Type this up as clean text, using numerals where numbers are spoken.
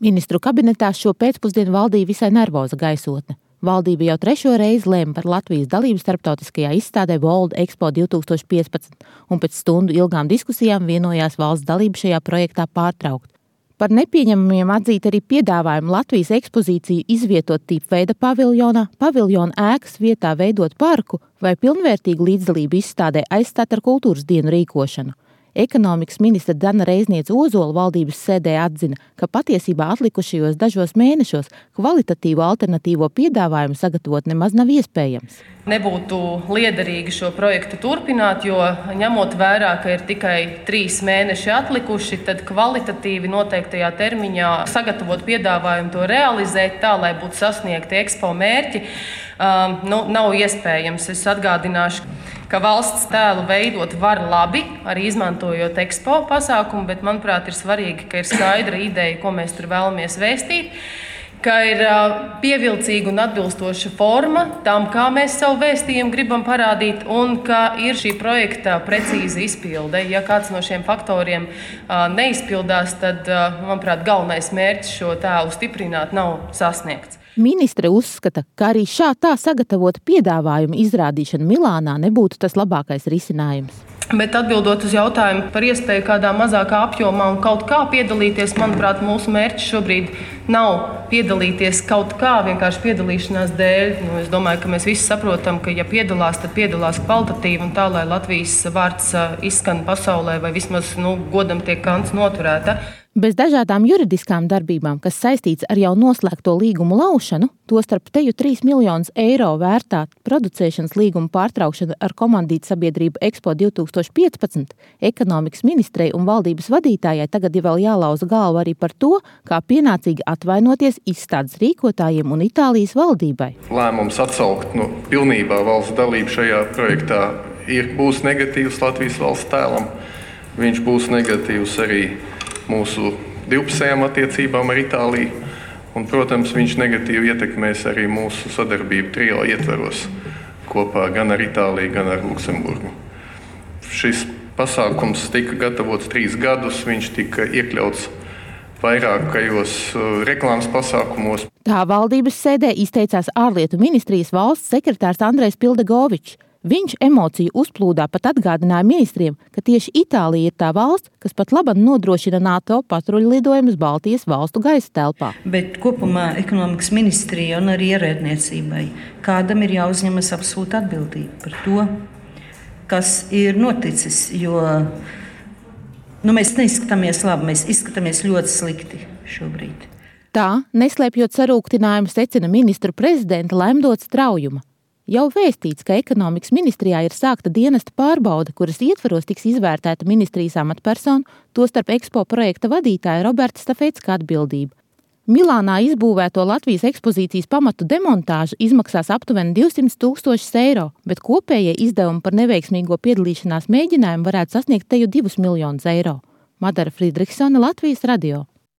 Ministru kabinetā šo pēcpusdienu valdīja visai nervoza gaisotne. Valdība jau 3. reizi lēma par Latvijas dalību starptautiskajā izstādē World Expo 2015 un pēc stundu ilgām diskusijām vienojās valsts dalību šajā projektā pārtraukt. Par nepieņemamiem atzīt arī piedāvājumu Latvijas ekspozīciju izvietot tīpveida paviljona ēkas vietā veidot parku vai pilnvērtīgu līdzdalību izstādē aizstāt ar kultūras dienu rīkošanu. Ekonomikas ministre Dana Reizniece-Ozola valdības sēdē atzina, ka patiesībā atlikušajos dažos mēnešos kvalitatīvu alternatīvo piedāvājumu sagatavot nemaz nav iespējams. Nebūtu liederīgi šo projektu turpināt, jo ņemot vērā, ka ir tikai 3 mēneši atlikuši, tad kvalitatīvi noteiktajā termiņā sagatavot piedāvājumu to realizēt tā, lai būtu sasniegti Expo mērķi, nav iespējams. Es atgādināšu, ka valsts tēlu veidot var labi, arī izmantojot Expo pasākumu, bet, manuprāt, ir svarīgi, ka ir skaidra ideja, ko mēs tur vēlamies vēstīt, ka ir pievilcīga un atbilstoša forma tam, kā mēs savu vēstījumu gribam parādīt, un ka ir šī projekta precīza izpilde. Ja kāds no šiem faktoriem neizpildās, tad, manuprāt, galvenais mērķis šo tēlu stiprināt nav sasniegts. Ministre uzskata, ka arī tā sagatavota piedāvājuma izrādīšana Milānā nebūtu tas labākais risinājums. Bet atbildot uz jautājumu par iespēju kādā mazākā apjomā un kaut kā piedalīties, manuprāt, mūsu mērķis šobrīd nav piedalīties kaut kā, vienkārši piedalīšanās dēļ. Es domāju, ka mēs visi saprotam, ka ja piedalās, tad piedalās kvalitatīvi un tā, lai Latvijas vārds izskan pasaulē vai vismaz godam tiek kants noturēta. Bez dažādām juridiskām darbībām, kas saistīts ar jau noslēgto līgumu laušanu, tostarp teju 3 miljonus eiro vērtā producēšanas līguma pārtraukšana ar komandītsabiedrību Expo 2015, ekonomikas ministrei un valdības vadītājai tagad jau vēl jālauza galva arī par to, kā pienācīgi atvainoties izstādes rīkotājiem un Itālijas valdībai. Lēmums atsaukt pilnībā valsts dalību šajā projektā būs negatīvs Latvijas valsts tēlam. Viņš būs negatīvs arī mūsu divpusējām attiecībām ar Itāliju. Un, protams, viņš negatīvi ietekmēs arī mūsu sadarbību trio ietveros kopā gan ar Itāliju, gan ar Luksemburgu. Šis pasākums tika gatavots 3 gadus, viņš tika iekļauts vairākajos reklāmas pasākumos. Tā valdības sēdē izteicās ārlietu ministrijas valsts sekretārs Andrejs Pildegovičs. Viņš emociju uzplūdā pat atgādināja ministriem, ka tieši Itālija ir tā valsts, kas pat labam nodrošina NATO patruļlidojumus Baltijas valstu gaisa telpā. Bet kopumā ekonomikas ministrija un arī ierēdniecībai kādam ir jāuzņemas absolūta atbildība par to, kas ir noticis, jo mēs neizskatāmies labi, mēs izskatāmies ļoti slikti šobrīd. Tā, neslēpjot sarūktinājumu, secina ministru prezidenta Lemdots Traujuma. Jau vēstīts, ka ekonomikas ministrijā ir sākta dienesta pārbaude, kuras ietvaros tiks izvērtēta ministrijas amatpersonu, tostarp Expo projekta vadītāja Roberta Stafecka atbildība. Milānā izbūvēto Latvijas ekspozīcijas pamatu demontāžu izmaksās aptuveni 200 000 eiro, bet kopējie izdevumi par neveiksmīgo piedalīšanās mēģinājumu varētu sasniegt teju 2 miljonus eiro. Madara Friedrichsone, Latvijas radio.